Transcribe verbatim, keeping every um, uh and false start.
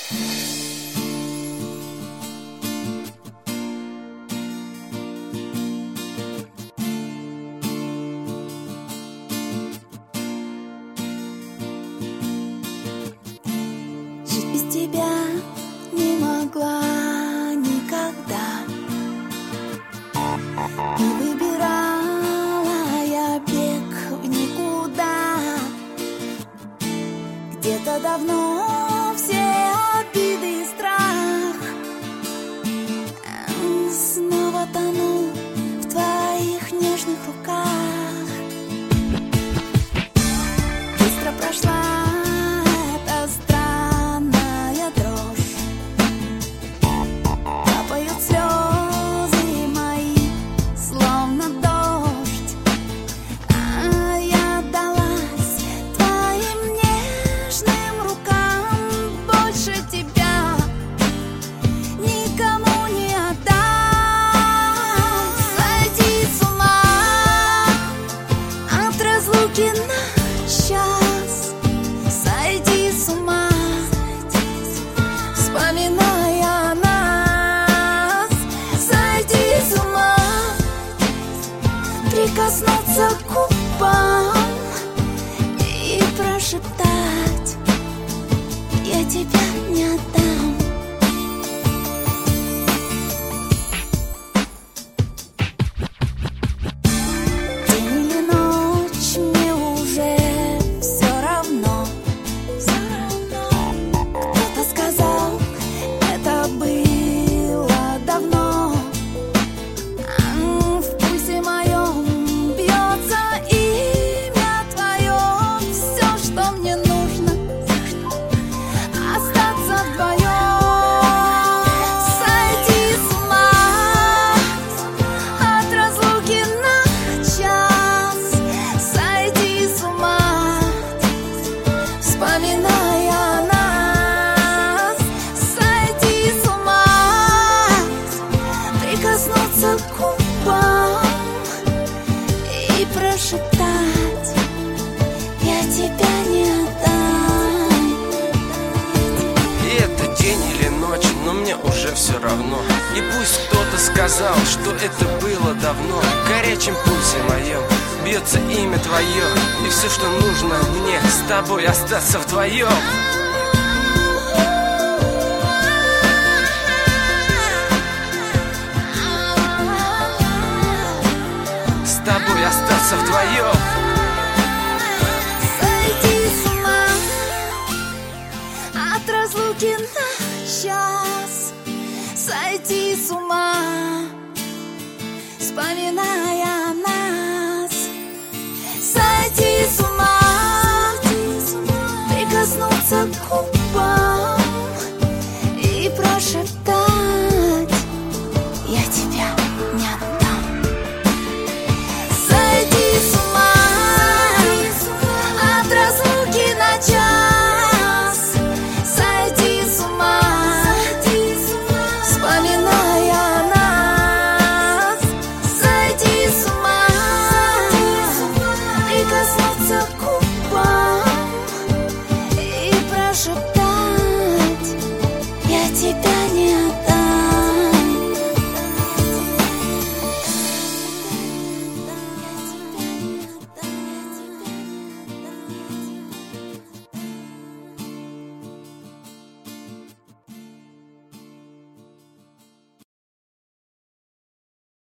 Жить без тебя не могла никогда. И выбирала я бег в никуда. Где-то давно все обиды и страх. Снова тону в твоих нежных руках. Быстро прошла эта странная дрожь. Капают слезы мои, словно дождь. А я отдалась твоим нежным рукам. Больше тебя никому не отдам. Сойти с ума от разлуки на час. Сойти с ума, вспоминая нас. Сойти с ума, прикоснуться к губам и прошептать: я тебя не отдам. День или ночь, мне уже все равно. Кто-то сказал, это было давно. В пульсе моем бьется имя твое. Все, что мне нужно, остаться вдвоем. Сойти с ума от разлуки на час. Сойти с ума, вспоминая нас. Сойти с ума, прикоснуться к губам и прошептать: я тебя не отдам. И это день или ночь, но мне уже все равно. И пусть кто-то сказал, что это было давно. В горячем пульсе моем бьется имя твое. И все, что нужно мне, с тобой остаться вдвоем. С тобой остаться вдвоем. Сойти с ума от разлуки на час. Сойти с ума, вспоминая нас. Сойти с ума, прикоснуться к губам